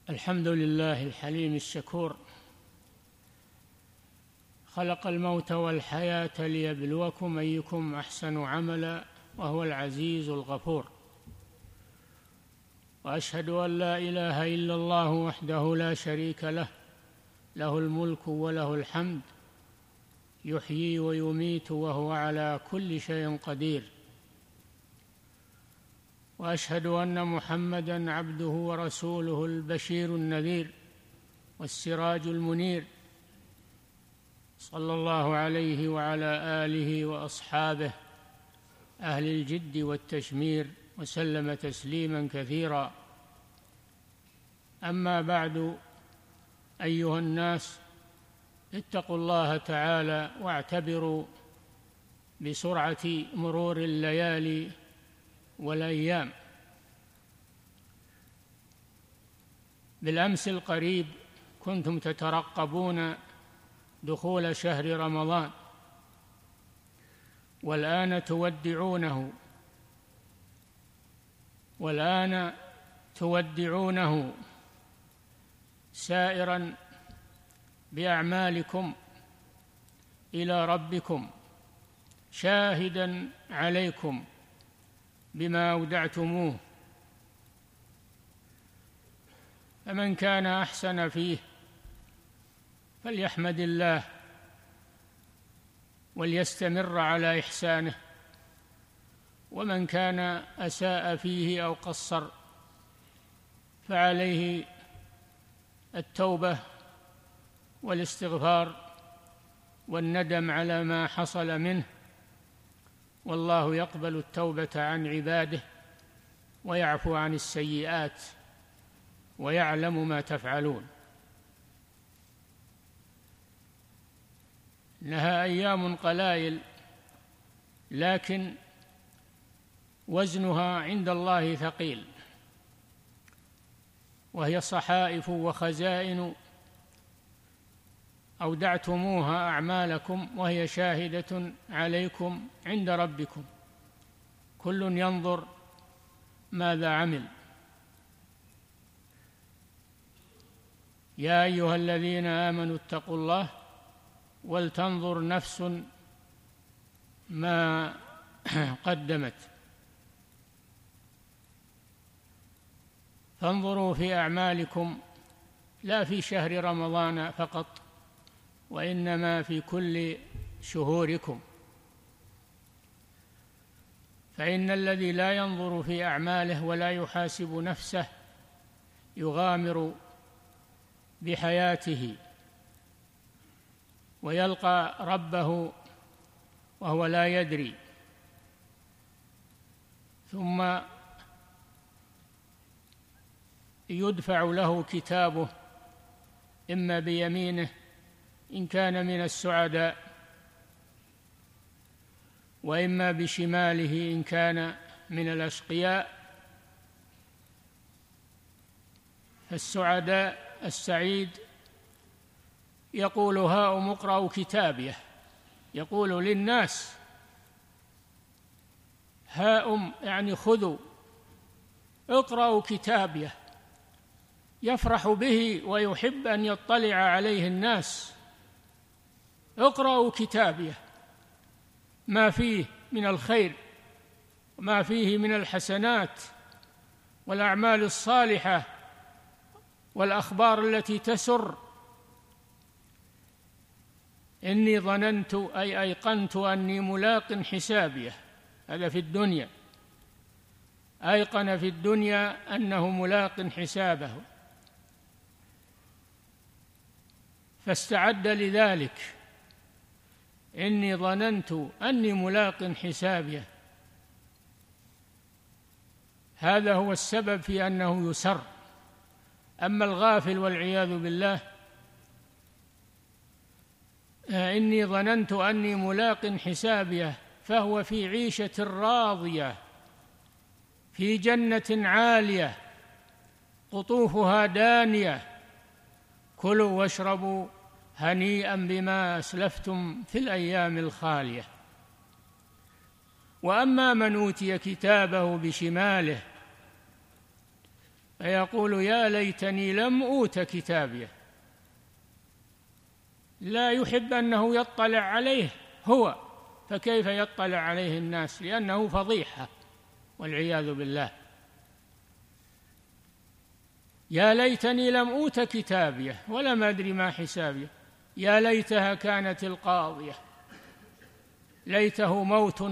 الحمد لله الحليم الشكور، خلق الموت والحياة ليبلوكم أيكم أحسن عملا، وهو العزيز الغفور. وأشهد أن لا إله إلا الله وحده لا شريك له، له الملك وله الحمد، يحيي ويميت وهو على كل شيء قدير. وأشهد أن محمدًا عبده ورسوله، البشير النذير والسراج المنير، صلى الله عليه وعلى آله وأصحابه أهل الجد والتشمير، وسلم تسليماً كثيراً. أما بعد، أيها الناس، اتقوا الله تعالى واعتبروا بسرعة مرور الليالي والأيام. بالأمس القريب كنتم تترقبون دخول شهر رمضان، والآن تودعونه سائراً بأعمالكم إلى ربكم، شاهداً عليكم بما أودعتموه. فمن كان أحسن فيه فليحمد الله وليستمر على إحسانه، ومن كان أساء فيه أو قصر فعليه التوبة والاستغفار والندم على ما حصل منه، والله يقبل التوبة عن عباده ويعفو عن السيئات ويعلم ما تفعلون. إنها أيام قلائل، لكن وزنها عند الله ثقيل، وهي صحائف وخزائن أودعتموها أعمالكم، وهي شاهدة عليكم عند ربكم، كل ينظر ماذا عمل. يا أيها الذين آمنوا اتقوا الله ولتنظر نفس ما قدمت. فانظروا في أعمالكم لا في شهر رمضان فقط، وإنما في كل شهوركم، فإن الذي لا ينظر في أعماله ولا يحاسب نفسه يغامر بحياته ويلقى ربه وهو لا يدري، ثم يدفع له كتابه إما بيمينه إن كان من السعداء، وإما بشماله إن كان من الأشقياء. فالسعداء السعيد يقول هاؤم اقرأوا كتابيه، يقول للناس هاؤم يعني خذوا اقرأوا كتابيه، يفرح به ويحب أن يطلع عليه الناس. اقرأوا كتابيه، ما فيه من الخير وما فيه من الحسنات والأعمال الصالحة والأخبار التي تسر. إني ظننت أي أيقنت أني ملاق حسابيه، هذا في الدنيا، أيقن في الدنيا أنه ملاق حسابه فاستعد لذلك. إني ظننت أني ملاق حسابيه، هذا هو السبب في أنه يسر. أما الغافل والعياذ بالله، إني ظننت أني ملاق حسابيه، فهو في عيشة راضية في جنة عالية قطوفها دانية، كلوا واشربوا هنيئا بما أسلفتم في الأيام الخالية. وأما من أوتي كتابه بشماله فيقول يا ليتني لم أوت كتابيه، لا يحب أنه يطلع عليه هو، فكيف يطلع عليه الناس؟ لأنه فضيحة والعياذ بالله. يا ليتني لم أوت كتابيه ولم أدر ما حسابيه، يا ليتها كانت القاضية، ليته موت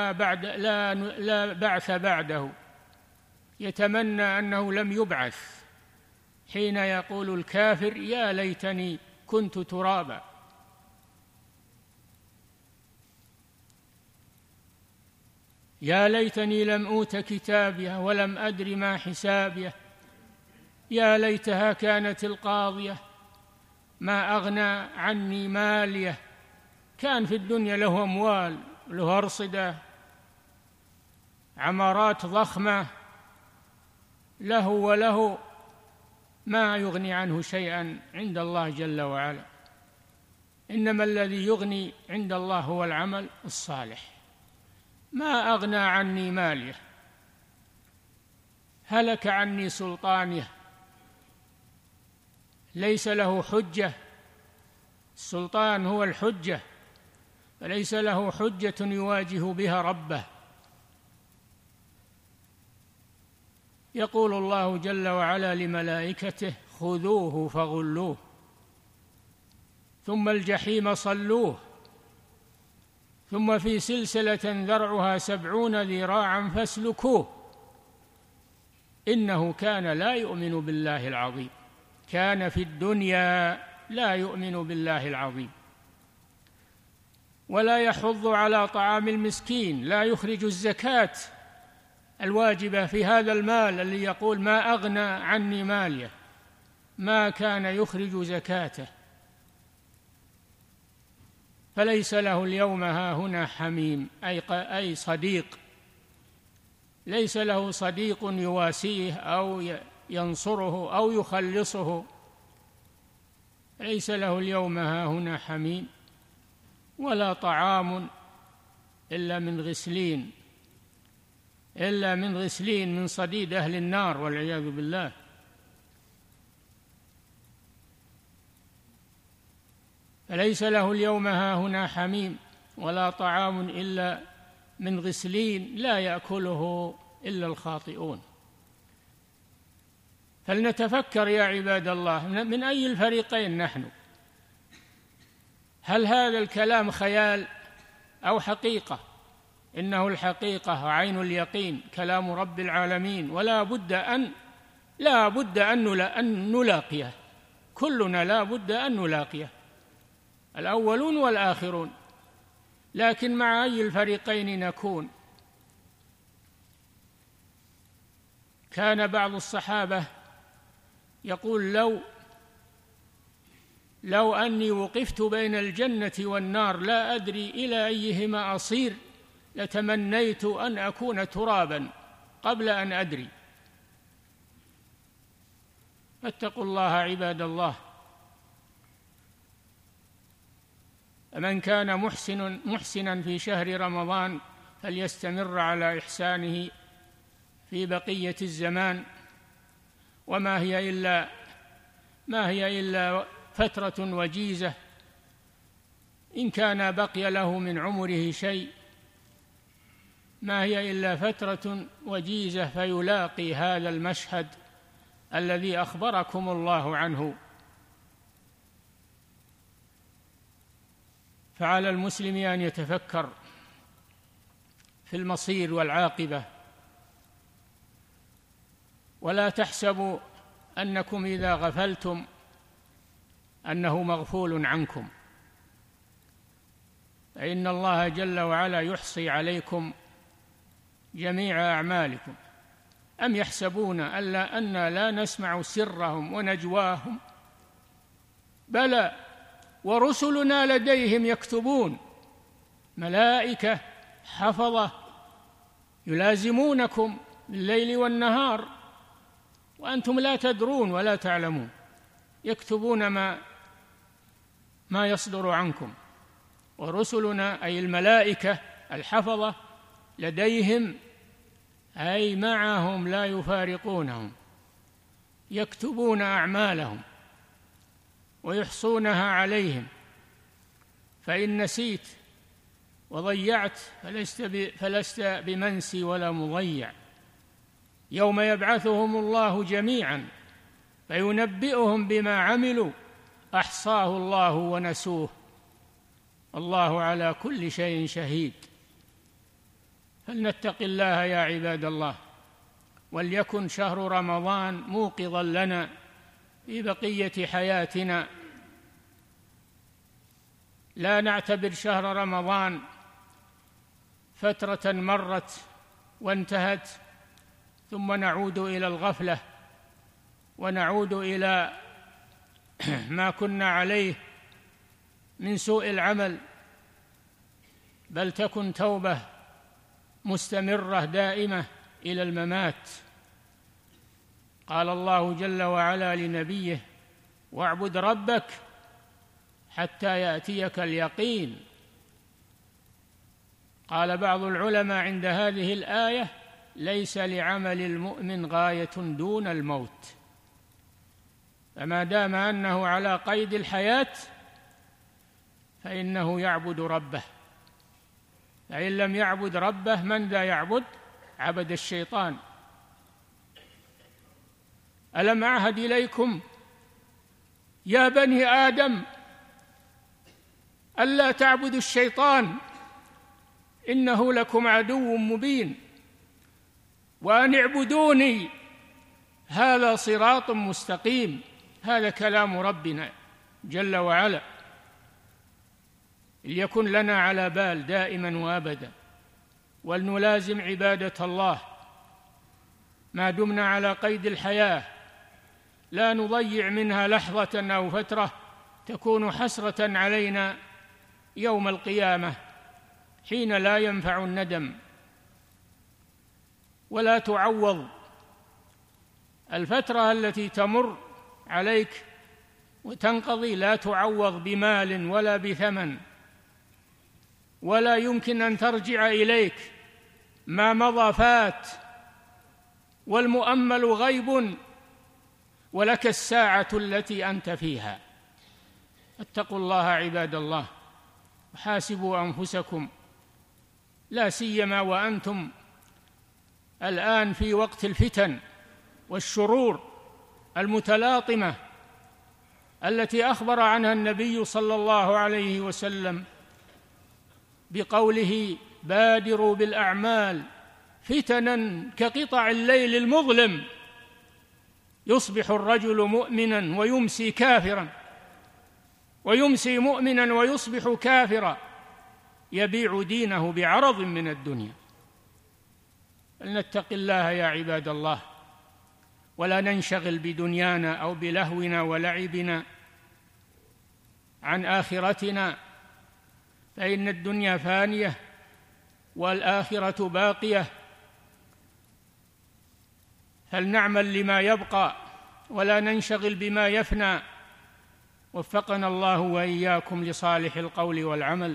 لا بعث بعده، يتمنى أنه لم يبعث حين يقول الكافر يا ليتني كنت ترابا. يا ليتني لم أوت كتابيه ولم أدر ما حسابيه، يا ليتها كانت القاضية ما أغنى عني ماليه. كان في الدنيا له أموال، له أرصدة، عمارات ضخمة، له وله ما يغني عنه شيئا عند الله جل وعلا. إنما الذي يغني عند الله هو العمل الصالح. ما أغنى عني ماليه، هلك عني سلطانيه، ليس له حجة. السلطان هو الحجة، فليس له حجة يواجه بها ربه. يقول الله جل وعلا لملائكته خذوه فغلوه ثم الجحيم صلوه ثم في سلسلة ذرعها 70 ذراعا فاسلكوه إنه كان لا يؤمن بالله العظيم. كان في الدنيا لا يؤمن بالله العظيم، ولا يحض على طعام المسكين، لا يخرج الزكاة الواجبة في هذا المال الذي يقول ما أغنى عني ماليه، ما كان يخرج زكاته. فليس له اليوم هاهنا حميم أي صديق، ليس له صديق يواسيه أو ينصره أو يخلصه. ليس له اليوم هاهنا حميم ولا طعام إلا من غسلين من صديد أهل النار والعياذ بالله. فليس له اليوم هاهنا حميم ولا طعام إلا من غسلين لا يأكله إلا الخاطئون. فلنتفكر يا عباد الله، من أي الفريقين نحن؟ هل هذا الكلام خيال أو حقيقة؟ إنه الحقيقة وعين اليقين، كلام رب العالمين، ولا بد أن نلاقيه، كلنا لا بد أن نلاقيه، الأولون والآخرون. لكن مع أي الفريقين نكون؟ كان بعض الصحابة يقول لو أني وقفت بين الجنة والنار لا أدري إلى أيهما أصير لتمنيت أن أكون ترابا قبل أن أدري. فاتقوا الله عباد الله. من كان محسنا في شهر رمضان فليستمر على إحسانه في بقية الزمان، وما هي إلا فترة وجيزة، إن كان بقي له من عمره شيء، ما هي إلا فترة وجيزة فيلاقي هذا المشهد الذي أخبركم الله عنه. فعلى المسلم أن يتفكر في المصير والعاقبة، ولا تحسبوا أنكم إذا غفلتم أنه مغفول عنكم، فإن الله جل وعلا يحصي عليكم جميع أعمالكم. أم يحسبون أنا لا نسمع سرهم ونجواهم؟ بلى ورسلنا لديهم يكتبون، ملائكة حفظة يلازمونكم بالليل والنهار وأنتم لا تدرون ولا تعلمون، يكتبون ما يصدر عنكم. ورسلنا أي الملائكة الحفظة لديهم أي معهم لا يفارقونهم، يكتبون أعمالهم ويحصونها عليهم، فإن نسيت وضيعت فلست بمنسي ولا مضيع. يوم يبعثهم الله جميعا فينبئهم بما عملوا أحصاه الله ونسوه، الله على كل شيء شهيد. فلنتق الله يا عباد الله، وليكن شهر رمضان موقظا لنا في بقية حياتنا. لا نعتبر شهر رمضان فترة مرت وانتهت ثم نعود إلى الغفلة ونعود إلى ما كنا عليه من سوء العمل، بل تكن توبة مستمرة دائمة إلى الممات. قال الله جل وعلا لنبيه: واعبد ربك حتى يأتيك اليقين. قال بعض العلماء عند هذه الآية: ليس لعمل المؤمن غاية دون الموت، فما دام أنه على قيد الحياة فإنه يعبد ربه، فإن لم يعبد ربه من ذا يعبد؟ عبد الشيطان. ألم أعهد إليكم يا بني آدم ألا تعبدوا الشيطان إنه لكم عدو مبين وأن اعبدوني هذا صراط مستقيم. هذا كلام ربنا جل وعلا، ليكن لنا على بال دائما وابدا، ولنلازم عبادة الله ما دمنا على قيد الحياة، لا نضيع منها لحظة أو فترة تكون حسرة علينا يوم القيامة حين لا ينفع الندم ولا تعوض. الفترة التي تمر عليك وتنقضي لا تعوض بمال ولا بثمن، ولا يمكن أن ترجع إليك. ما مضى فات، والمؤمل غيب، ولك الساعة التي أنت فيها. اتقوا الله عباد الله، وحاسبوا أنفسكم، لا سيما وأنتم الآن في وقت الفتن والشرور المتلاطمة التي أخبر عنها النبي صلى الله عليه وسلم بقوله: بادروا بالأعمال فتنا كقطع الليل المظلم، يصبح الرجل مؤمنا ويمسي كافرا، ويمسي مؤمنا ويصبح كافرا، يبيع دينه بعرض من الدنيا. فلنتق الله يا عباد الله، ولا ننشغل بدنيانا أو بلهونا ولعبنا عن آخرتنا، فإن الدنيا فانية والآخرة باقية. فلنعمل لما يبقى ولا ننشغل بما يفنى. وفقنا الله وإياكم لصالح القول والعمل.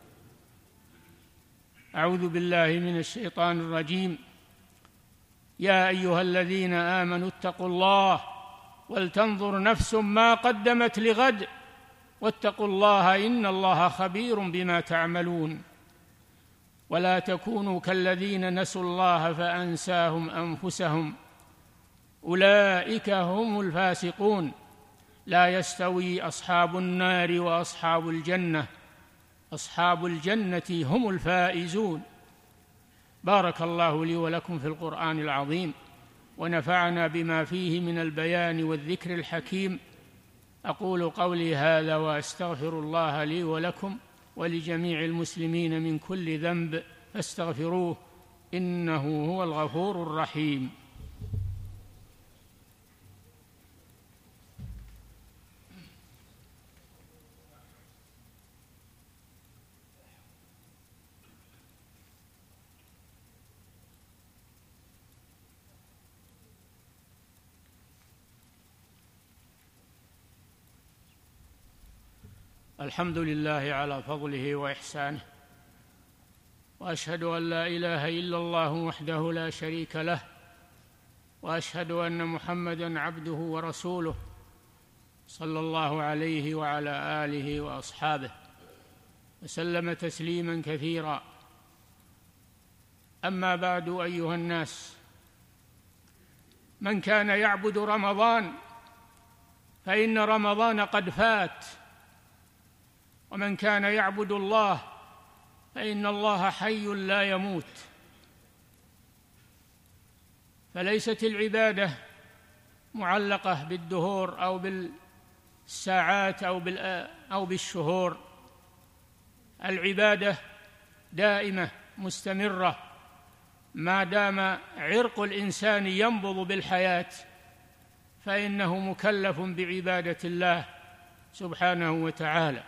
أعوذ بالله من الشيطان الرجيم. يا أيها الذين آمنوا اتقوا الله ولتنظر نفس ما قدمت لغد واتقوا الله إن الله خبير بما تعملون. ولا تكونوا كالذين نسوا الله فأنساهم أنفسهم أولئك هم الفاسقون. لا يستوي أصحاب النار وأصحاب الجنة، أصحاب الجنة هم الفائزون. بارك الله لي ولكم في القرآن العظيم، ونفعنا بما فيه من البيان والذكر الحكيم. أقول قولي هذا وأستغفر الله لي ولكم ولجميع المسلمين من كل ذنب فاستغفروه إنه هو الغفور الرحيم. الحمد لله على فضله وإحسانه، وأشهد أن لا إله إلا الله وحده لا شريك له، وأشهد أن محمدًا عبده ورسوله صلى الله عليه وعلى آله وأصحابه وسلم تسليمًا كثيرًا. أما بعد، أيها الناس، من كان يعبد رمضان فإن رمضان قد فات، ومن كان يعبد الله فإن الله حي لا يموت. فليست العبادة معلقة بالدهور أو بالساعات أو بالشهور. العبادة دائمة مستمرة ما دام عرق الإنسان ينبض بالحياة، فإنه مكلف بعبادة الله سبحانه وتعالى.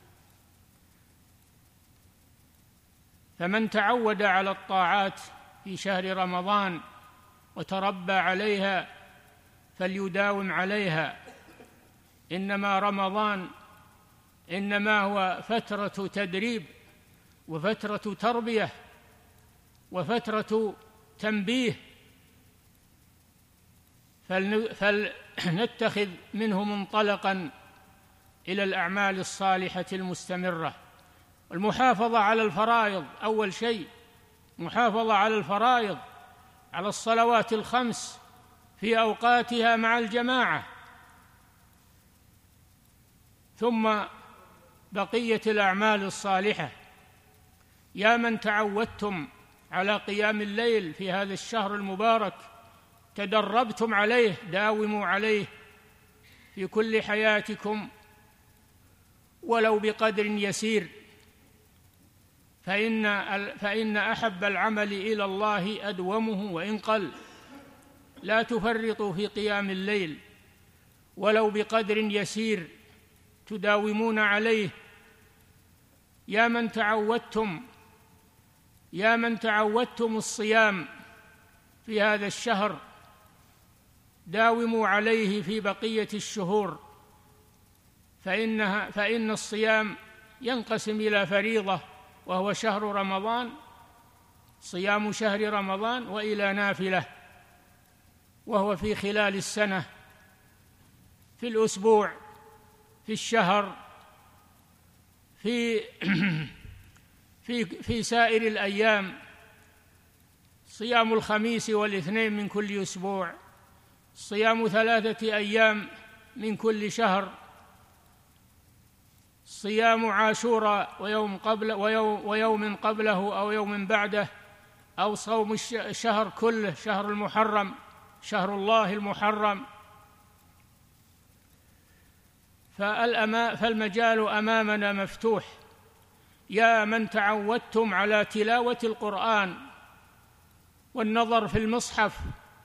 فمن تعود على الطاعات في شهر رمضان وتربى عليها فليداوم عليها. إنما رمضان إنما هو فترة تدريب وفترة تربية وفترة تنبيه، فلنتخذ منه منطلقا إلى الأعمال الصالحة المستمرة. المحافظة على الفرائض، أول شيء محافظة على الفرائض، على الصلوات الخمس في أوقاتها مع الجماعة، ثم بقية الأعمال الصالحة. يا من تعودتم على قيام الليل في هذا الشهر المبارك، تدربتم عليه، داوموا عليه في كل حياتكم ولو بقدر يسير، فإن أحب العمل إلى الله أدومه وإن قل. لا تفرطوا في قيام الليل ولو بقدر يسير تداومون عليه. يا من تعودتم الصيام في هذا الشهر، داوموا عليه في بقية الشهور، فإن الصيام ينقسم إلى فريضة وهو شهر رمضان، صيام شهر رمضان، وإلى نافلة وهو في خلال السنة، في الأسبوع، في الشهر، في سائر الأيام، صيام الخميس والاثنين من كل أسبوع، صيام 3 أيام من كل شهر، صيام عاشوراء ويوم قبله أو يوم بعده، أو صوم الشهر كله، شهر المحرم، شهر الله المحرم. فالمجال أمامنا مفتوح. يا من تعودتم على تلاوة القرآن والنظر في المصحف،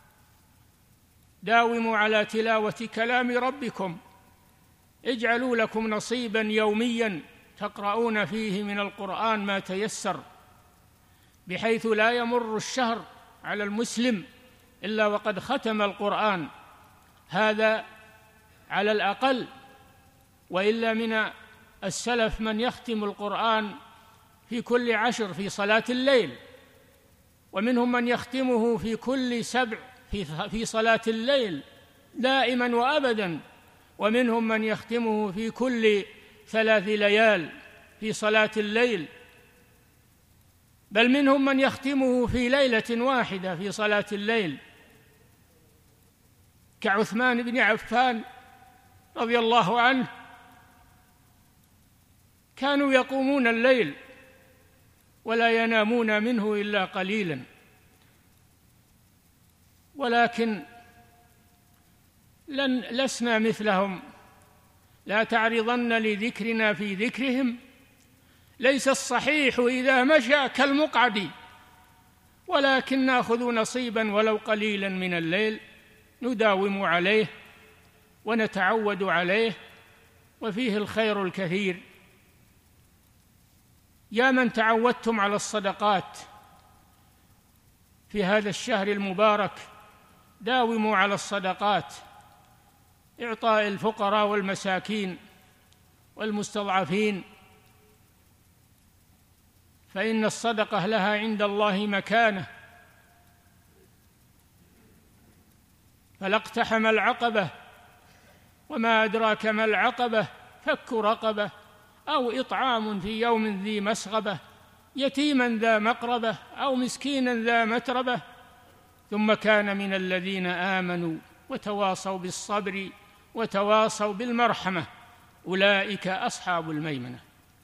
داوموا على تلاوة كلام ربكم، اجعلوا لكم نصيبا يوميا تقرؤون فيه من القرآن ما تيسر، بحيث لا يمر الشهر على المسلم إلا وقد ختم القرآن، هذا على الأقل. وإلا من السلف من يختم القرآن في كل 10 في صلاة الليل، ومنهم من يختمه في كل 7 في صلاة الليل دائما وأبدا، ومنهم من يختمه في كل 3 ليال في صلاة الليل، بل منهم من يختمه في ليلة واحدة في صلاة الليل، كعثمان بن عفان رضي الله عنه. كانوا يقومون الليل ولا ينامون منه إلا قليلا، ولكن لسنا مثلهم. لا تعرضن لذكرنا في ذكرهم، ليس الصحيح إذا مشى كالمقعد، ولكن نأخذ نصيبا ولو قليلا من الليل نداوم عليه ونتعود عليه، وفيه الخير الكثير. يا من تعودتم على الصدقات في هذا الشهر المبارك، داوموا على الصدقات، إعطاء الفقراء والمساكين والمستضعفين، فإن الصدقة لها عند الله مكانة. فلا اقتحم العقبة. وما أدراك ما العقبة؟ فك رقبة أو إطعام في يوم ذي مسغبة يتيما ذا مقربة أو مسكينا ذا متربة ثم كان من الذين آمنوا وتواصوا بالصبر وتواصوا بالمرحمة أولئك أصحاب الميمنة.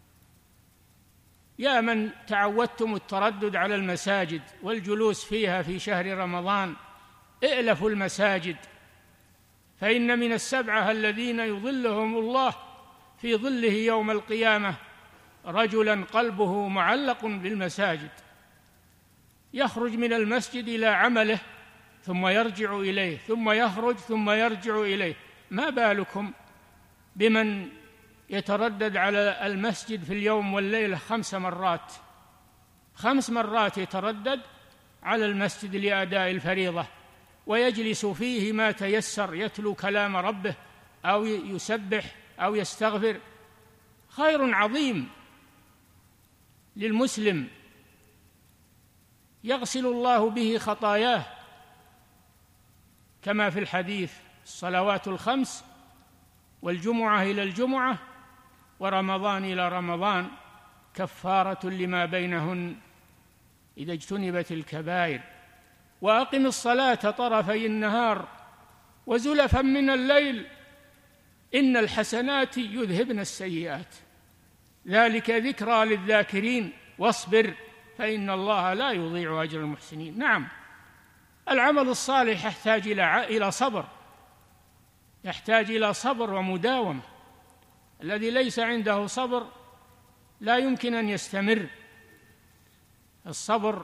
يا من تعودتم التردد على المساجد والجلوس فيها في شهر رمضان، ائلفوا المساجد، فإن من السبعة الذين يظلهم الله في ظله يوم القيامة رجلا قلبه معلق بالمساجد، يخرج من المسجد إلى عمله ثم يرجع إليه، ثم يخرج ثم يرجع إليه. ما بالكم بمن يتردد على المسجد في اليوم والليلة 5 مرات، 5 مرات يتردد على المسجد لأداء الفريضة، ويجلس فيه ما تيسر، يتلو كلام ربه أو يسبح أو يستغفر. خير عظيم للمسلم يغسل الله به خطاياه، كما في الحديث: الصلوات الخمس والجمعة إلى الجمعة ورمضان إلى رمضان كفارة لما بينهن إذا اجتنبت الكبائر. وأقم الصلاة طرفي النهار وزلفا من الليل إن الحسنات يذهبن السيئات ذلك ذكرى للذاكرين واصبر فإن الله لا يضيع أجر المحسنين. نعم، العمل الصالح يحتاج إلى صبر، يحتاج إلى صبر ومداومة. الذي ليس عنده صبر لا يمكن أن يستمر. الصبر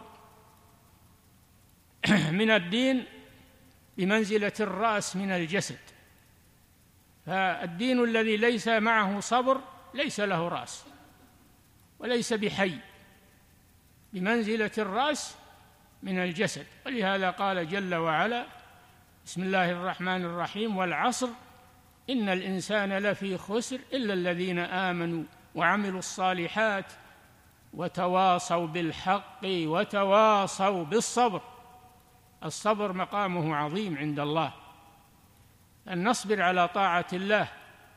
من الدين بمنزلة الرأس من الجسد، فالدين الذي ليس معه صبر ليس له رأس وليس بحي، بمنزلة الرأس من الجسد. ولهذا قال جل وعلا: بسم الله الرحمن الرحيم: والعصر إن الإنسان لفي خسر إلا الذين آمنوا وعملوا الصالحات وتواصوا بالحق وتواصوا بالصبر. الصبر مقامه عظيم عند الله، أن نصبر على طاعة الله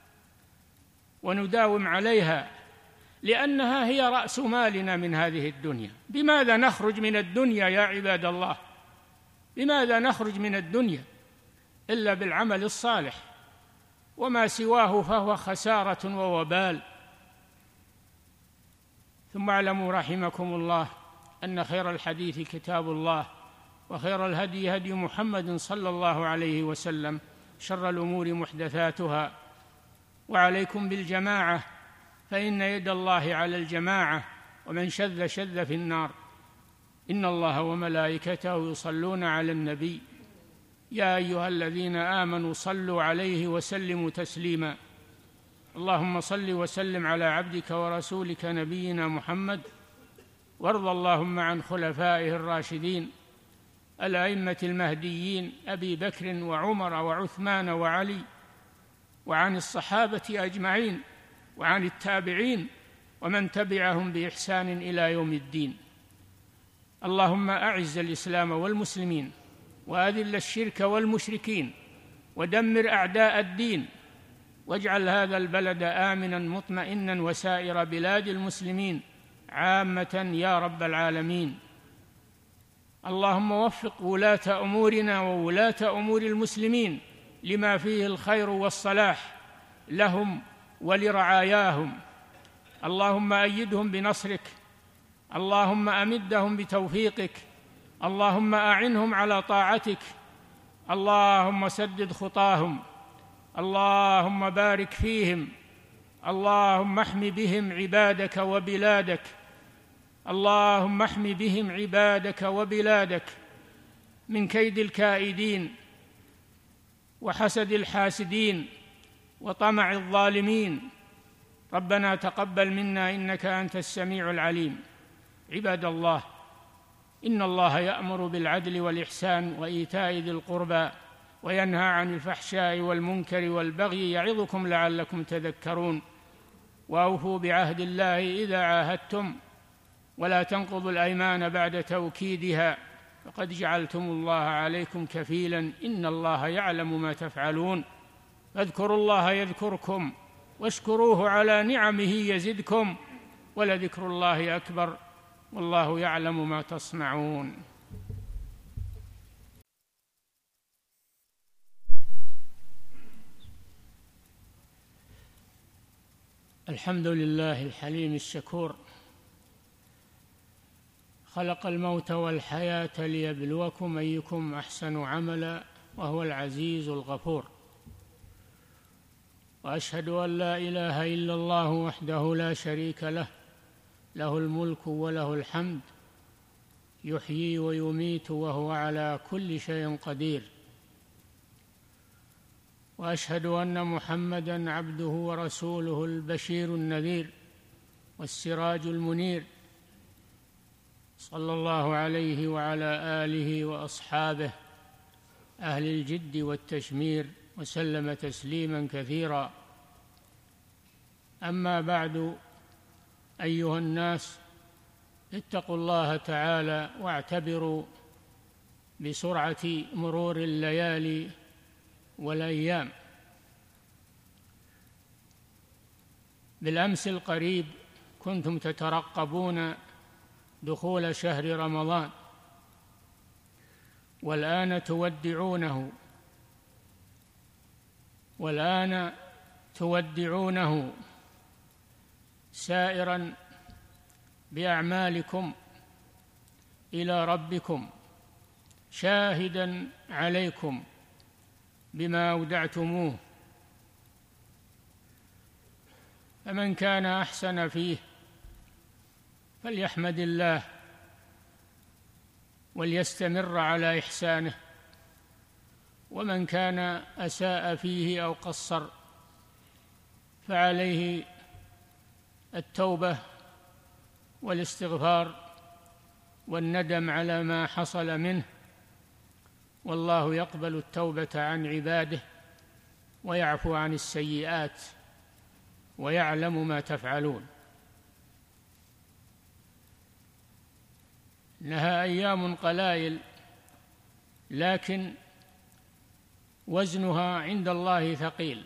ونداوم عليها، لأنها هي رأس مالنا من هذه الدنيا. بماذا نخرج من الدنيا يا عباد الله؟ بماذا نخرج من الدنيا إلا بالعمل الصالح، وما سواه فهو خسارة ووبال. ثم اعلموا رحمكم الله أن خير الحديث كتاب الله، وخير الهدي هدي محمد صلى الله عليه وسلم، شر الأمور محدثاتها، وعليكم بالجماعة فإن يد الله على الجماعة، ومن شذ شذ في النار. إن الله وملائكته يصلون على النبي يا أيها الذين آمنوا صلوا عليه وسلموا تسليما. اللهم صل وسلم على عبدك ورسولك نبينا محمد، وارض اللهم عن خلفائه الراشدين الأئمة المهديين أبي بكر وعمر وعثمان وعلي، وعن الصحابة أجمعين، وعن التابعين ومن تبعهم بإحسان إلى يوم الدين. اللهم أعز الإسلام والمسلمين، وأذل الشرك والمشركين، ودمر أعداء الدين، واجعل هذا البلد آمنا مطمئنا وسائر بلاد المسلمين عامة يا رب العالمين. اللهم وفق ولاة أمورنا وولاة أمور المسلمين لما فيه الخير والصلاح لهم ولرعاياهم. اللهم أيدهم بنصرك، اللهم أمدهم بتوفيقك، اللهم أعنهم على طاعتك، اللهم سدد خطاهم، اللهم بارك فيهم، اللهم احم بهم عبادك وبلادك، اللهم احم بهم عبادك وبلادك من كيد الكائدين وحسد الحاسدين وطمع الظالمين. ربنا تقبل منا إنك أنت السميع العليم. عباد الله، إن الله يأمر بالعدل والإحسان وإيتاء ذي القربى وينهى عن الفحشاء والمنكر والبغي يعظكم لعلكم تذكرون. وأوفوا بعهد الله إذا عاهدتم، ولا تنقضوا الأيمان بعد توكيدها، فقد جعلتم الله عليكم كفيلا إن الله يعلم ما تفعلون فاذكروا الله يذكركم واشكروه على نعمه يزدكم ولذكر الله أكبر والله يعلم ما تصنعون. الحمد لله الحليم الشكور، خلق الموت والحياة ليبلوكم أيكم أحسن عملا وهو العزيز الغفور. وأشهد أن لا إله إلا الله وحده لا شريك له، له الملك وله الحمد، يحيي ويميت وهو على كل شيء قدير. وأشهد أن محمدًا عبده ورسوله البشير النذير والسراج المنير، صلى الله عليه وعلى آله وأصحابه أهل الجد والتشمير وسلم تسليماً كثيراً. أما بعد، أيها الناس، اتقوا الله تعالى واعتبروا بسرعة مرور الليالي والأيام. بالأمس القريب كنتم تترقبون دخول شهر رمضان، والآن تودعونه سائراً بأعمالكم إلى ربكم، شاهداً عليكم بما أودعتموه. فمن كان أحسن فيه فليحمد الله وليستمر على إحسانه، ومن كان أساء فيه أو قصر فعليه التوبة والاستغفار والندم على ما حصل منه، والله يقبل التوبة عن عباده ويعفو عن السيئات ويعلم ما تفعلون. إنها أيام قلائل، لكن وزنها عند الله ثقيل،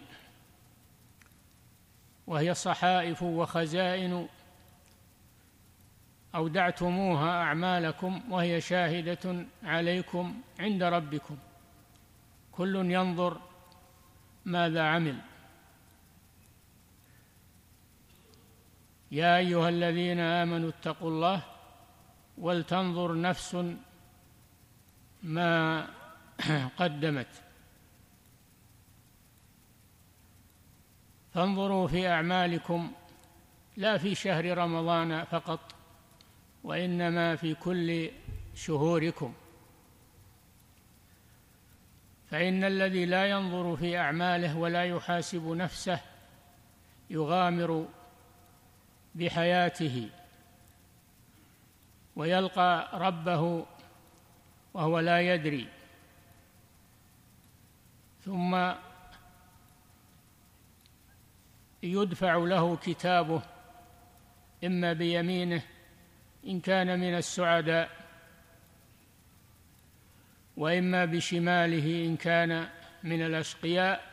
وهي صحائف وخزائن أودعتموها أعمالكم، وهي شاهدة عليكم عند ربكم، كل ينظر ماذا عمل. يا أيها الذين آمنوا اتقوا الله ولتنظر نفس ما قدمت. فانظروا في أعمالكم لا في شهر رمضان فقط، وإنما في كل شهوركم، فإن الذي لا ينظر في أعماله ولا يحاسب نفسه يغامر بحياته ويلقى ربه وهو لا يدري، ثم يدفع له كتابه إما بيمينه إن كان من السعداء، وإما بشماله إن كان من الأشقياء.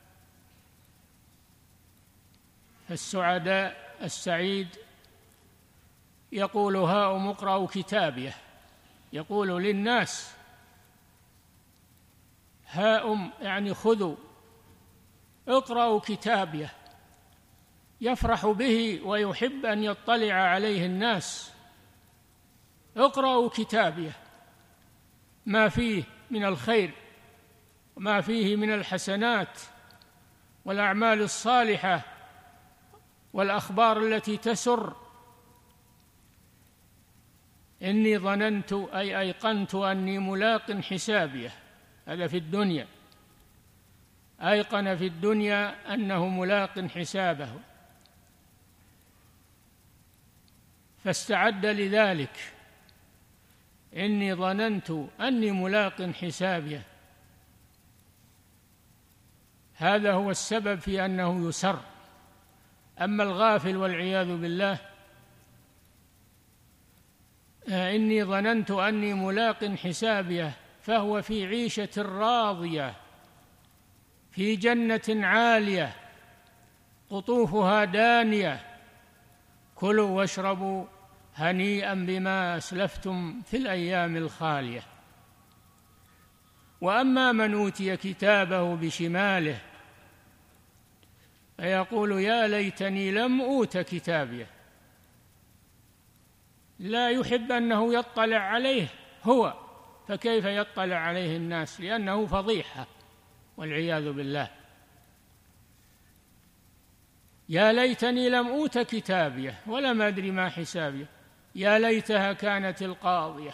فالسعداء السعيد يقول هاؤم اقرأوا كتابيه، يقول للناس هاؤم يعني خذوا اقرأوا كتابيه، يفرح به ويحب أن يطلع عليه الناس. اقرأوا كتابيه، ما فيه من الخير وما فيه من الحسنات والأعمال الصالحة والأخبار التي تسر. إني ظننت أي أيقنت أني ملاق حسابيه، هذا في الدنيا، أيقن في الدنيا أنه ملاق حسابه فاستعد لذلك. إني ظننت أني ملاق حسابيه، هذا هو السبب في أنه يسر. أما الغافل والعياذ بالله إني ظننت أني ملاق حسابيه فهو في عيشة راضية في جنة عالية قطوفها دانية كلوا واشربوا هنيئا بما أسلفتم في الأيام الخالية. وأما من أوتي كتابه بشماله فيقول يا ليتني لم أوت كتابيه، لا يحب أنه يطلع عليه هو، فكيف يطلع عليه الناس؟ لأنه فضيحة والعياذ بالله. يا ليتني لم أوت كتابيه ولم أدر ما حسابيه، يا ليتها كانت القاضية،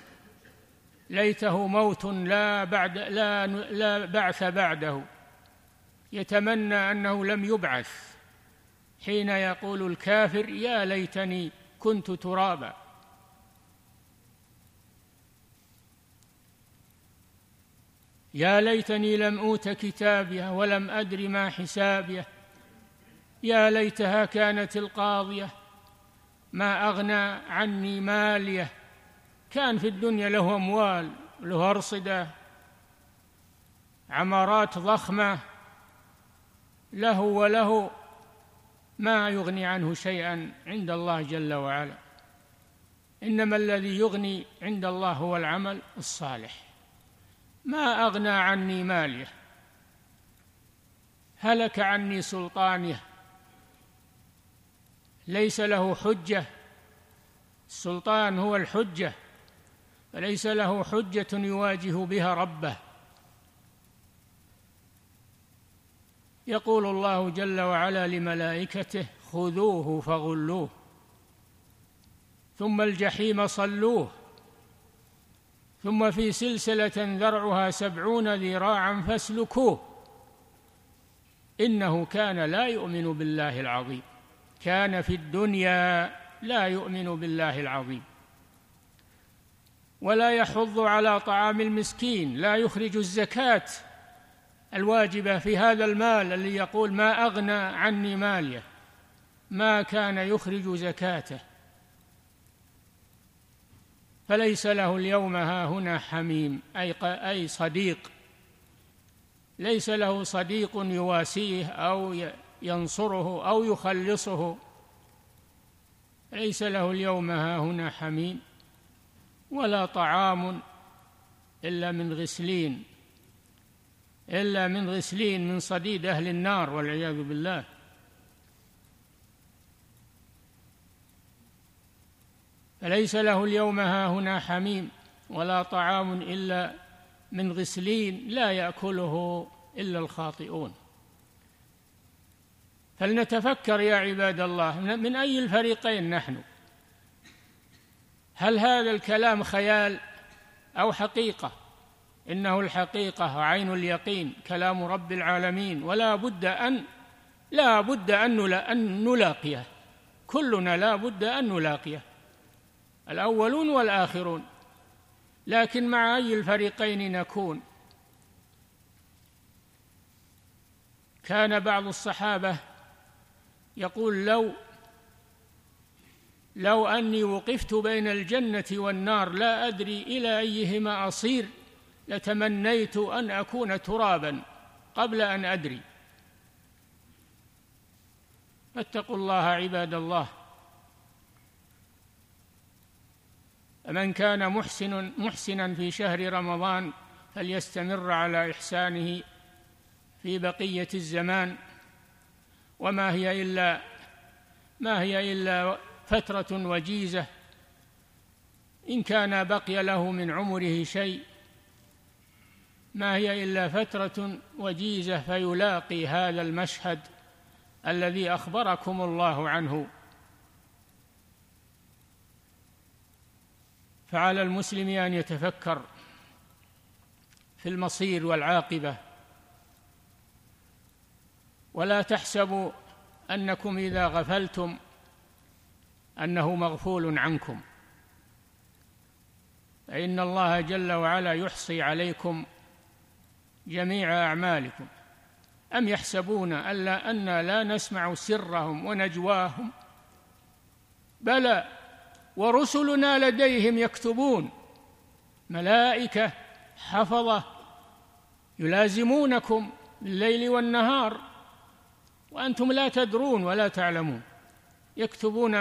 ليته موت لا بعث بعده، يتمنى أنه لم يبعث حين يقول الكافر يا ليتني كنت ترابا. يا ليتني لم أوت كتابيه ولم أدر ما حسابيه، يا ليتها كانت القاضية ما أغنى عني ماليه. كان في الدنيا له أموال، له أرصدة، عمارات ضخمة، له وله ما يغني عنه شيئا عند الله جل وعلا. إنما الذي يغني عند الله هو العمل الصالح. ما أغنى عني ماليه، هلك عني سلطانيه، ليس له حجة. السلطان هو الحجة، فليس له حجة يواجه بها ربه. يقول الله جل وعلا لملائكته خذوه فغلوه ثم الجحيم صلوه ثم في سلسلة ذرعها 70 ذراعا فاسلكوه إنه كان لا يؤمن بالله العظيم. كان في الدنيا لا يؤمن بالله العظيم، ولا يحض على طعام المسكين، لا يخرج الزكاة الواجبة في هذا المال الذي يقول ما أغنى عني ماليه، ما كان يخرج زكاته، فليس له اليوم هاهنا حميم أي صديق، ليس له صديق يواسيه أو ينصره أو يخلصه، ليس له اليوم هاهنا حميم ولا طعام إلا من غسلين من صديد أهل النار والعياذ بالله. فليس له اليوم هاهنا حميم ولا طعام إلا من غسلين لا يأكله إلا الخاطئون. فلنتفكر يا عباد الله، من أي الفريقين نحن؟ هل هذا الكلام خيال أو حقيقة؟ إنه الحقيقة وعين اليقين، كلام رب العالمين، ولا بد أن نلاقيه، كلنا لا بد أن نلاقيه، الأولون والآخرون. لكن مع أي الفريقين نكون؟ كان بعض الصحابة يقول لو أني وقفت بين الجنة والنار لا أدري إلى أيهما أصير لتمنيت أن أكون ترابا قبل أن أدري. فاتقوا الله عباد الله. من كان محسنا في شهر رمضان فليستمر على إحسانه في بقية الزمان، وما هي إلا فترة وجيزة، إن كان بقي له من عمره شيء، ما هي إلا فترة وجيزة فيلاقي هذا المشهد الذي أخبركم الله عنه. فعلى المسلم أن يتفكر في المصير والعاقبة، ولا تحسبوا أنكم إذا غفلتم أنه مغفول عنكم، فإن الله جل وعلا يحصي عليكم جميع أعمالكم. أم يحسبون أن لا نسمع سرهم ونجواهم؟ بلى ورسلنا لديهم يكتبون، ملائكة حفظة يلازمونكم بالليل والنهار وأنتم لا تدرون ولا تعلمون، يكتبون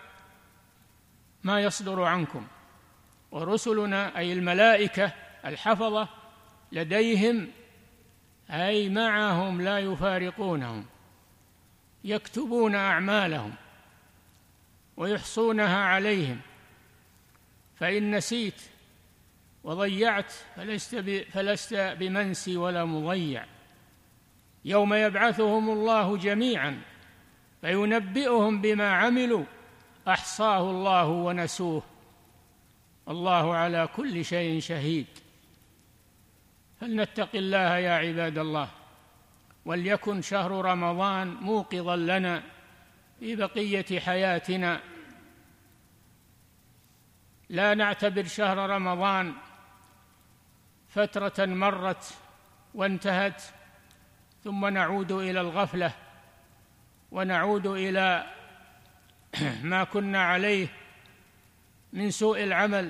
ما يصدر عنكم. ورسلنا أي الملائكة الحفظة لديهم أي معهم لا يفارقونهم، يكتبون أعمالهم ويحصونها عليهم، فإن نسيت وضيعت فلست بمنسي ولا مضيع. يوم يبعثهم الله جميعا فينبئهم بما عملوا أحصاه الله ونسوه، الله على كل شيء شهيد. فلنتق الله يا عباد الله، وليكن شهر رمضان موقظا لنا في بقية حياتنا، لا نعتبر شهر رمضان فترة مرت وانتهت ثم نعود إلى الغفلة ونعود إلى ما كنا عليه من سوء العمل،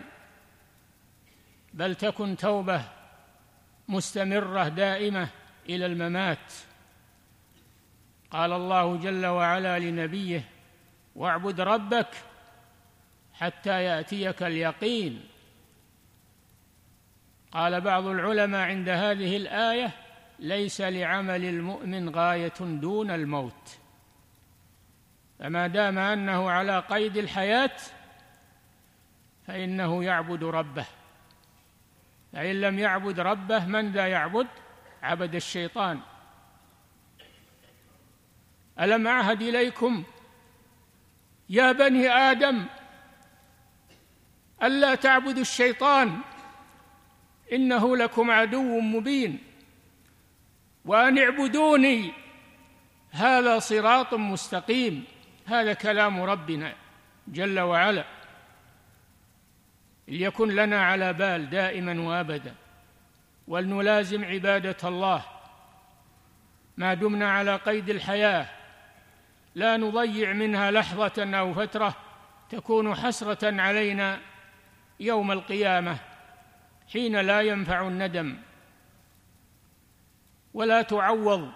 بل تكن توبة مستمرة دائمة إلى الممات. قال الله جل وعلا لنبيه: واعبد ربك حتى يأتيك اليقين. قال بعض العلماء عند هذه الآية: ليس لعمل المؤمن غاية دون الموت، فما دام أنه على قيد الحياة فإنه يعبد ربه، فإن لم يعبد ربه من ذا يعبد؟ عبد الشيطان. ألم أعهد إليكم يا بني آدم ألا تعبدوا الشيطان إنه لكم عدو مبين وأن اعبدوني هذا صراط مستقيم. هذا كلام ربنا جل وعلا، ليكن لنا على بال دائما وابدا، ولنلازم عبادة الله ما دمنا على قيد الحياة، لا نضيع منها لحظة أو فترة تكون حسرة علينا يوم القيامة حين لا ينفع الندم ولا تعوض.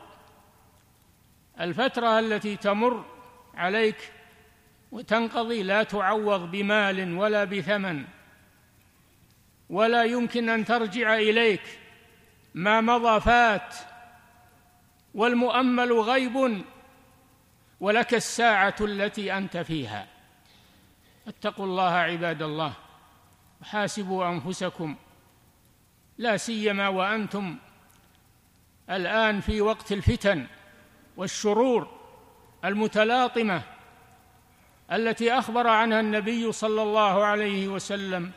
الفترة التي تمر عليك وتنقضي لا تعوض بمال ولا بثمن، ولا يمكن أن ترجع إليك، ما مضى فات، والمؤمل غيب، ولك الساعة التي أنت فيها. اتقوا الله عباد الله، وحاسبوا أنفسكم، لا سيما وأنتم الآن في وقت الفتن والشرور المتلاطمة التي أخبر عنها النبي صلى الله عليه وسلم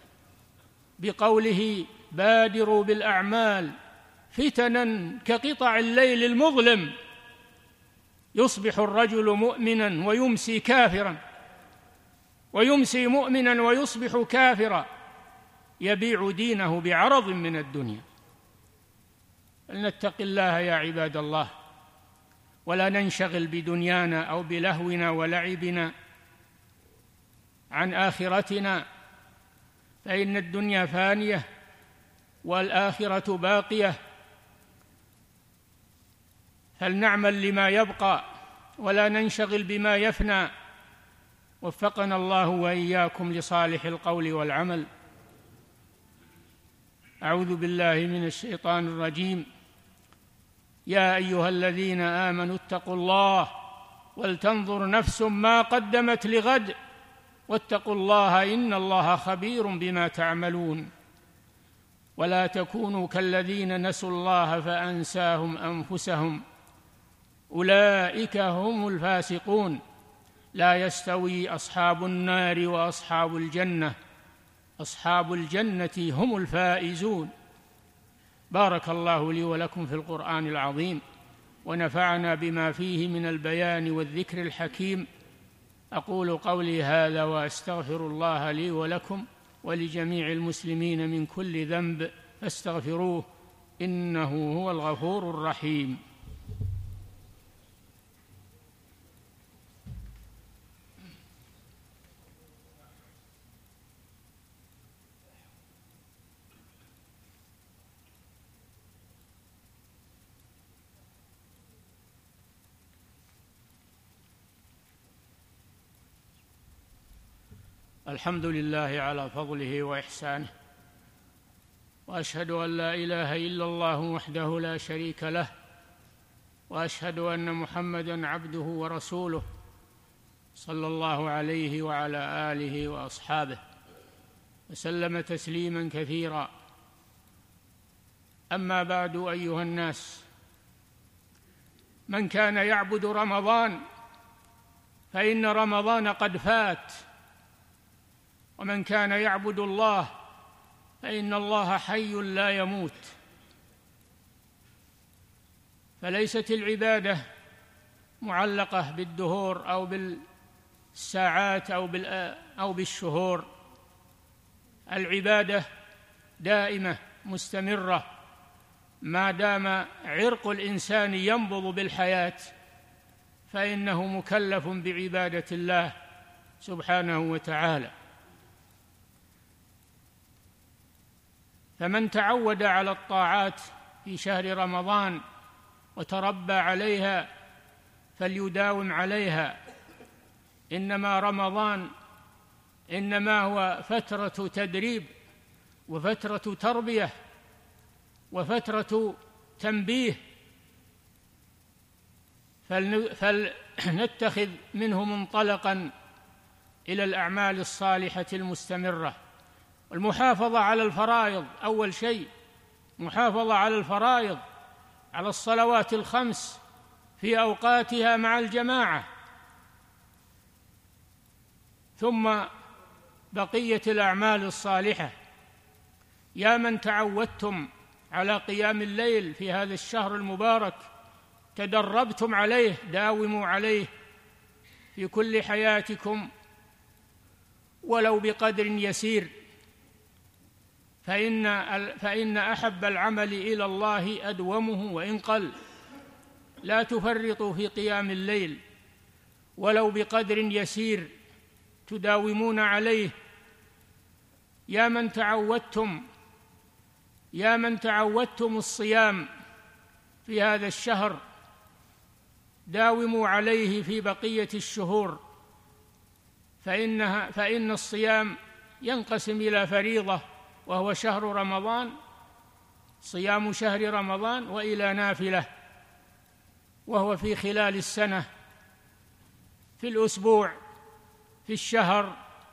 بقوله: بادروا بالأعمال فتنا كقطع الليل المظلم، يصبح الرجل مؤمنا ويمسي كافرا، ويمسي مؤمنا ويصبح كافرا، يبيع دينه بعرض من الدنيا. فلنتق الله يا عباد الله، ولا ننشغل بدنيانا أو بلهونا ولعبنا عن آخرتنا، فإن الدنيا فانية والآخرة باقية. فلنعمل لما يبقى ولا ننشغل بما يفنى. وفقنا الله وإياكم لصالح القول والعمل. أعوذ بالله من الشيطان الرجيم. يا أيها الذين آمنوا اتقوا الله ولتنظر نفس ما قدمت لغد واتقوا الله إن الله خبير بما تعملون. ولا تكونوا كالذين نسوا الله فأنساهم أنفسهم أولئك هم الفاسقون. لا يستوي أصحاب النار وأصحاب الجنة، أصحاب الجنة هم الفائزون. بارك الله لي ولكم في القرآن العظيم، ونفعنا بما فيه من البيان والذكر الحكيم. أقول قولي هذا وأستغفر الله لي ولكم ولجميع المسلمين من كل ذنب فاستغفروه إنه هو الغفور الرحيم. الحمد لله على فضله وإحسانه، وأشهد أن لا إله إلا الله وحده لا شريك له، وأشهد أن محمدًا عبده ورسوله صلى الله عليه وعلى آله وأصحابه وسلم تسليمًا كثيرًا. أما بعد، أيها الناس، من كان يعبد رمضان فإن رمضان قد فات، ومن كان يعبد الله فإن الله حي لا يموت. فليست العبادة معلقة بالدهور أو بالساعات أو بالشهور، العبادة دائمة مستمرة ما دام عرق الإنسان ينبض بالحياة، فإنه مكلف بعبادة الله سبحانه وتعالى. فمن تعود على الطاعات في شهر رمضان وتربى عليها فليداوم عليها. إنما رمضان إنما هو فترة تدريب وفترة تربية وفترة تنبيه، فلنتخذ منه منطلقا إلى الأعمال الصالحة المستمرة. والمحافظة على الفرائض، أول شيء محافظة على الفرائض، على الصلوات الخمس في أوقاتها مع الجماعة، ثم بقية الأعمال الصالحة. يا من تعودتم على قيام الليل في هذا الشهر المبارك، تدربتم عليه، داوموا عليه في كل حياتكم ولو بقدر يسير، فإن أحب العمل إلى الله أدومه وإن قل. لا تفرطوا في قيام الليل ولو بقدر يسير تداومون عليه. يا من تعودتم الصيام في هذا الشهر، داوموا عليه في بقية الشهور، فإن الصيام ينقسم إلى فريضة وهو شهر رمضان، صيام شهر رمضان، وإلى نافلة وهو في خلال السنة، في الأسبوع، في الشهر،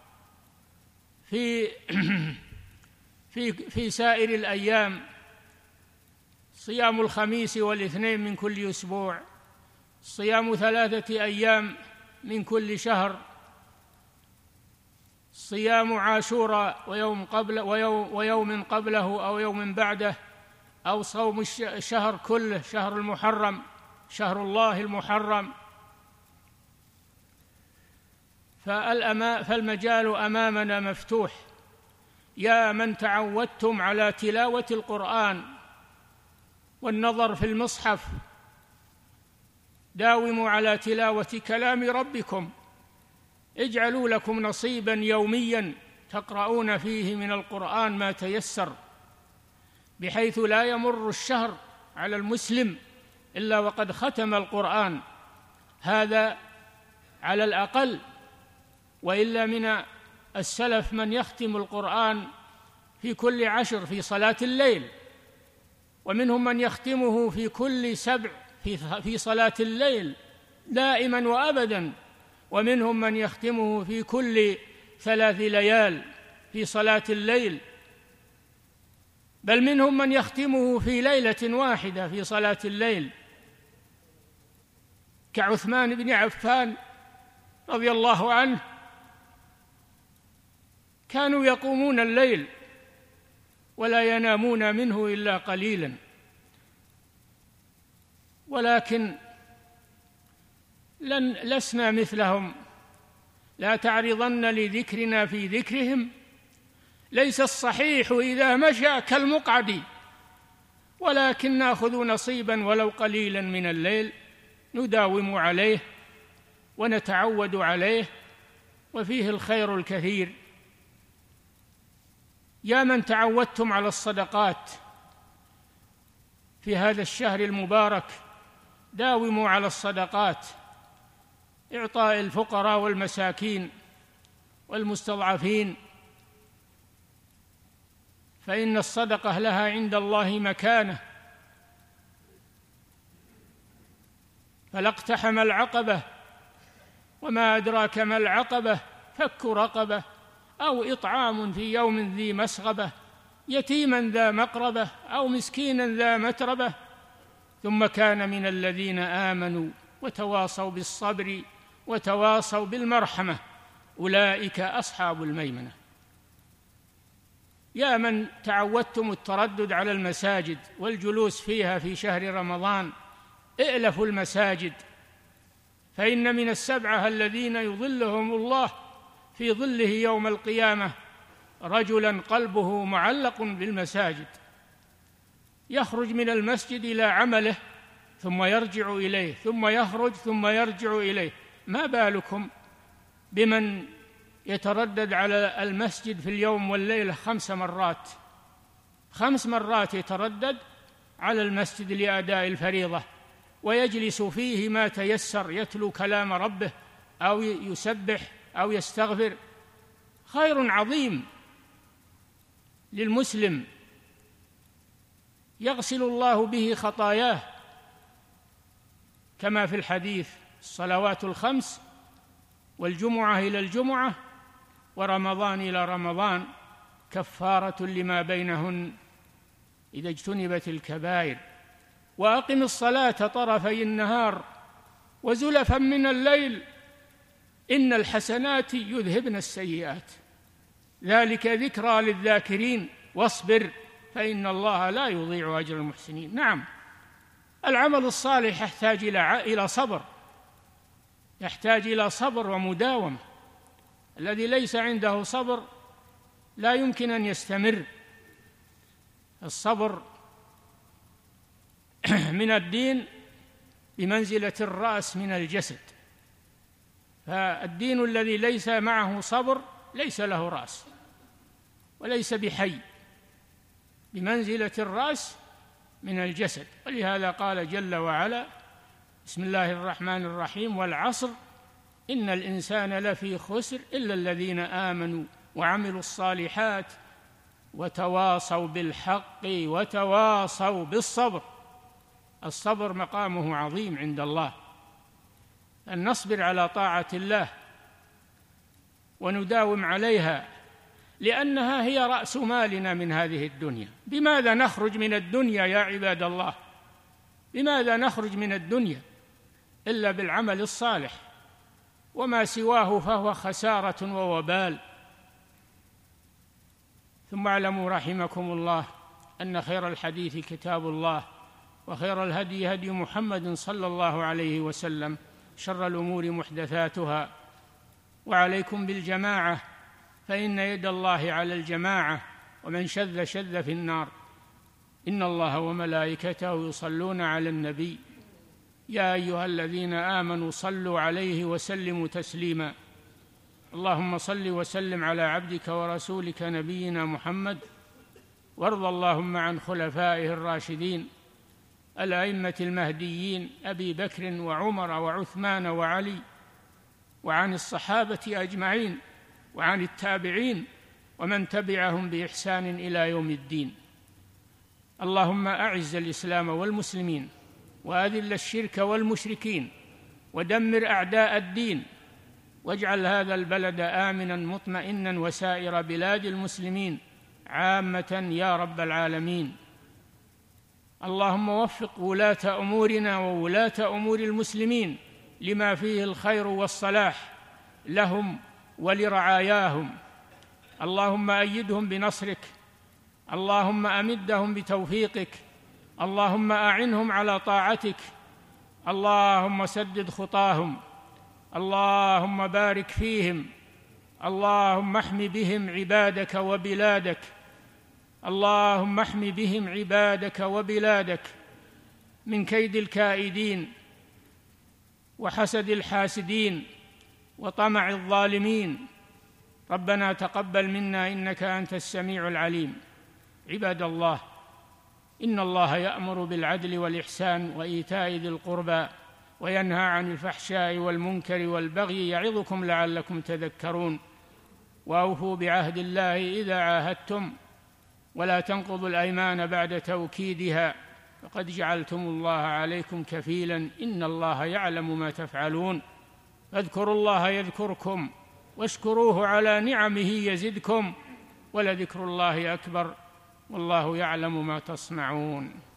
في سائر الأيام، صيام الخميس والاثنين من كل أسبوع، صيام 3 أيام من كل شهر، صيام عاشوراء ويوم قبله أو يوم بعده، أو صوم الشهر كله، شهر المحرم، شهر الله المحرم. فالمجال أمامنا مفتوح. يا من تعودتم على تلاوة القرآن والنظر في المصحف، داوموا على تلاوة كلام ربكم، اجعلوا لكم نصيبا يوميا تقرؤون فيه من القرآن ما تيسر، بحيث لا يمر الشهر على المسلم إلا وقد ختم القرآن، هذا على الأقل. وإلا من السلف من يختم القرآن في كل 10 في صلاة الليل، ومنهم من يختمه في كل 7 في صلاة الليل دائما وأبدا، ومنهم من يختمه في كل 3 ليال في صلاة الليل، بل منهم من يختمه في ليلة واحدة في صلاة الليل، كعثمان بن عفان رضي الله عنه. كانوا يقومون الليل ولا ينامون منه إلا قليلا، ولكن لسنا مثلهم. لا تعرضن لذكرنا في ذكرهم، ليس الصحيح إذا مشى كالمقعد، ولكن نأخذ نصيبا ولو قليلا من الليل نداوم عليه ونتعود عليه، وفيه الخير الكثير. يا من تعودتم على الصدقات في هذا الشهر المبارك، داوموا على الصدقات، إعطاء الفقراء والمساكين والمستضعفين، فإن الصدقة لها عند الله مكانة. فلا اقتحم العقبة، وما أدراك ما العقبة، فك رقبة أو إطعام في يوم ذي مسغبة، يتيما ذا مقربة أو مسكينا ذا متربة، ثم كان من الذين آمنوا وتواصوا بالصبر وتواصوا بالمرحمة، أولئك أصحاب الميمنة. يا من تعودتم التردد على المساجد والجلوس فيها في شهر رمضان، ائلفوا المساجد، فإن من السبعة الذين يظلهم الله في ظله يوم القيامة رجلا قلبه معلق بالمساجد، يخرج من المسجد إلى عمله ثم يرجع إليه، ثم يخرج ثم يرجع إليه. ما بالكم بمن يتردد على المسجد في اليوم والليلة 5 مرات، 5 مرات يتردد على المسجد لأداء الفريضة، ويجلس فيه ما تيسر، يتلو كلام ربه أو يسبح أو يستغفر. خير عظيم للمسلم يغسل الله به خطاياه، كما في الحديث: الصلوات الخمس والجمعة إلى الجمعة ورمضان إلى رمضان كفارة لما بينهن إذا اجتنبت الكبائر. وأقم الصلاة طرفي النهار وزلفا من الليل إن الحسنات يذهبن السيئات، ذلك ذكرى للذاكرين، واصبر فإن الله لا يضيع أجر المحسنين. نعم، العمل الصالح يحتاج إلى صبر، يحتاج إلى صبر ومداومة. الذي ليس عنده صبر لا يمكن أن يستمر. الصبر من الدين بمنزلة الرأس من الجسد، فالدين الذي ليس معه صبر ليس له رأس وليس بحي، بمنزلة الرأس من الجسد. ولهذا قال جل وعلا: بسم الله الرحمن الرحيم: والعصر إن الإنسان لفي خسر إلا الذين آمنوا وعملوا الصالحات وتواصوا بالحق وتواصوا بالصبر. الصبر مقامه عظيم عند الله، أن نصبر على طاعة الله ونداوم عليها، لأنها هي رأس مالنا من هذه الدنيا. بماذا نخرج من الدنيا يا عباد الله؟ بماذا نخرج من الدنيا إلا بالعمل الصالح، وما سواه فهو خسارة ووبال. ثم اعلموا رحمكم الله أن خير الحديث كتاب الله، وخير الهدي هدي محمد صلى الله عليه وسلم، شر الأمور محدثاتها، وعليكم بالجماعة فإن يد الله على الجماعة، ومن شذ شذ في النار. إن الله وملائكته يصلون على النبي يا أيها الذين آمنوا صلوا عليه وسلموا تسليما. اللهم صل وسلم على عبدك ورسولك نبينا محمد، وارض اللهم عن خلفائه الراشدين الأئمة المهديين أبي بكر وعمر وعثمان وعلي، وعن الصحابة أجمعين، وعن التابعين ومن تبعهم بإحسان إلى يوم الدين. اللهم أعز الإسلام والمسلمين، وأذل الشرك والمشركين، ودمر أعداء الدين، واجعل هذا البلد آمنا مطمئنا وسائر بلاد المسلمين عامة يا رب العالمين. اللهم وفق ولاة أمورنا وولاة أمور المسلمين لما فيه الخير والصلاح لهم ولرعاياهم. اللهم أيدهم بنصرك، اللهم أمدهم بتوفيقك، اللهم أعنهم على طاعتك، اللهم سدد خطاهم، اللهم بارك فيهم، اللهم احم بهم عبادك وبلادك، اللهم احم بهم عبادك وبلادك من كيد الكائدين وحسد الحاسدين وطمع الظالمين. ربنا تقبل منا إنك أنت السميع العليم. عباد الله، إن الله يأمر بالعدل والإحسان وإيتاء ذي القربى وينهى عن الفحشاء والمنكر والبغي يعظكم لعلكم تذكرون. وأوفوا بعهد الله إذا عاهدتم ولا تنقضوا الأيمان بعد توكيدها فقد جعلتم الله عليكم كفيلا إن الله يعلم ما تفعلون فاذكروا الله يذكركم واشكروه على نعمه يزدكم ولذكر الله أكبر والله يعلم ما تصنعون.